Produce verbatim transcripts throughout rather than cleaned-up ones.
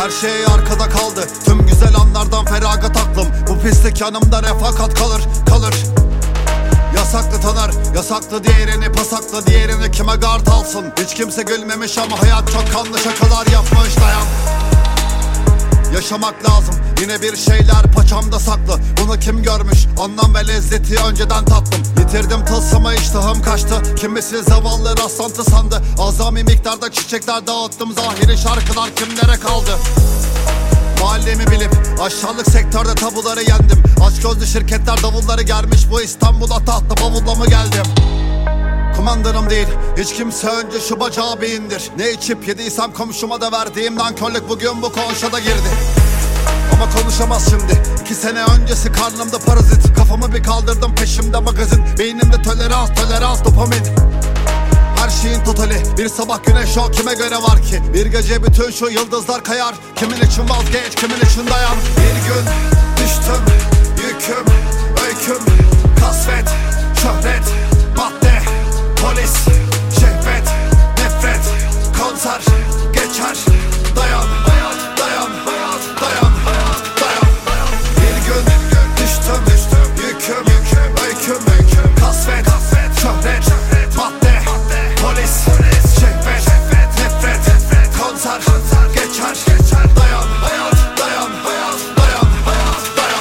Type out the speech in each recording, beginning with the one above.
Her şey arkada kaldı, tüm güzel anlardan feragat aklım. Bu pislik yanımda refakat kalır, kalır. Yasaklı tanır, yasaklı diğerini, pasaklı diğerini, kime gard alsın. Hiç kimse gülmemiş ama hayat çok kanlı şakalar yapmış, dayan. Yaşamak lazım, yine bir şeyler paçamda saklı. Bunu kim görmüş, anlam ve lezzeti önceden tattım. Yitirdim tılsımı, iştahım kaçtı. Kimisi zavallı rastlantı sandı. Azami miktarda çiçekler dağıttım. Zahiri şarkılar kimlere kaldı? Mahallemi bilip aşağılık sektörde tabuları yendim. Açgözlü şirketler davulları germiş. Bu İstanbul'a tahta bavulla mı geldim? Kumandanım değil, hiç kimse önce şu bacağı bir indir. Ne içip yediysem komşuma da verdiğim nankörlük bugün bu koğuşa girdi. Ama konuşamaz şimdi. İki sene öncesi karnımda parazit. Kafamı bir kaldırdım, peşimde magazin. Beynimde tolerans, tolerans, dopamin. Her şeyin totali, bir sabah güneş o kime göre var ki? Bir gece bütün şu yıldızlar kayar. Kimin için vazgeç, kimin için dayan. Bir gün düştüm, yüküm, öyküm, kasvet, şöhret, madde, polis, şehvet, nefret, konser, geçer, dayan, dayan, dayan, dayan, dayan. Bir gün düştüm, yüküm, öyküm, kasvet, şöhret, madde, polis, şehvet, nefret, konser, geçer, dayan, dayan, dayan, dayan, dayan.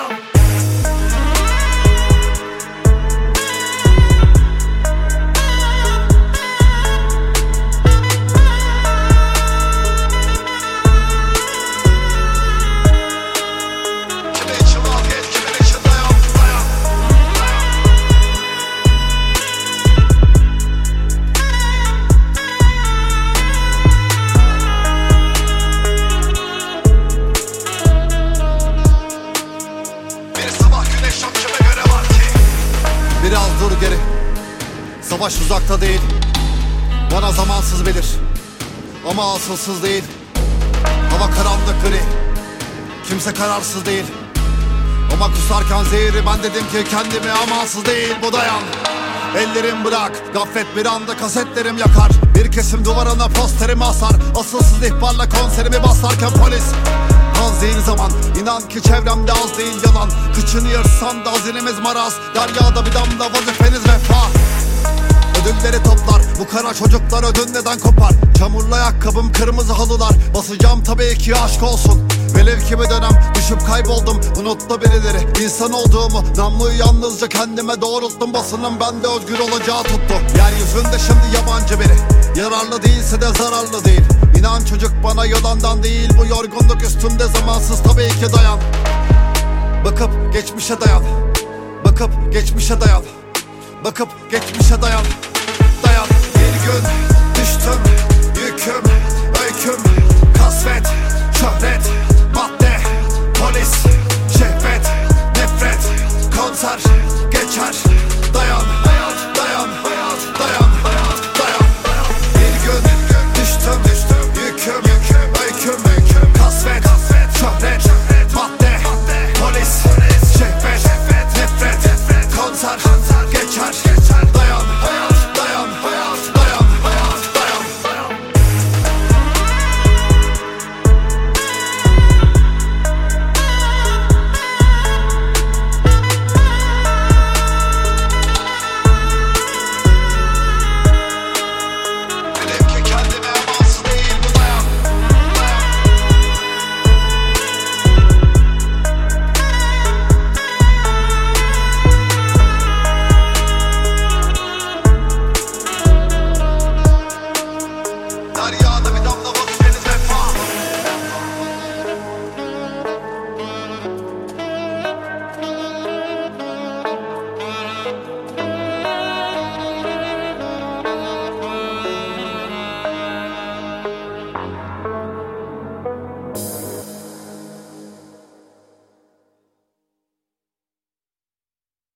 Biraz dur geri, savaş uzakta değil. Bana zamansız bilir ama asılsız değil. Hava karanlık gri, kimse kararsız değil. Ama kusarken zehri ben dedim ki kendimi amansız değil. Bu dayan, ellerim bırak. Gaflet bir anda kasetlerim yakar. Bir kesim duvarına posterimi asar. Asılsız ihbarla konserimi basarken polis az değil zaman. İnan ki çevremde az değil yalan. Kıçını yırtsan da hazinemiz maraz. Deryada bir damla vazifeniz vefa. Ödülleri toplar, bu kara çocuklar ödün neden kopar? Çamurlu ayakkabım, kırmızı halılar. Basacağım tabii ki aşk olsun. Velev ki bir dönem düşüp kayboldum. Unuttu birileri insan olduğumu. Namluyu yalnızca kendime doğrulttum. Basının bende özgür olacağı tuttu. Yeryüzünde şimdi yabancı biri. Yararlı değilse de zararlı değil. İnan çocuk bana yalandan değil. Bu yorgunluk üstünde zamansız tabii ki dayan. Bakıp geçmişe dayan. Bakıp geçmişe dayan. Bakıp geçmişe dayan. Dayan bir gün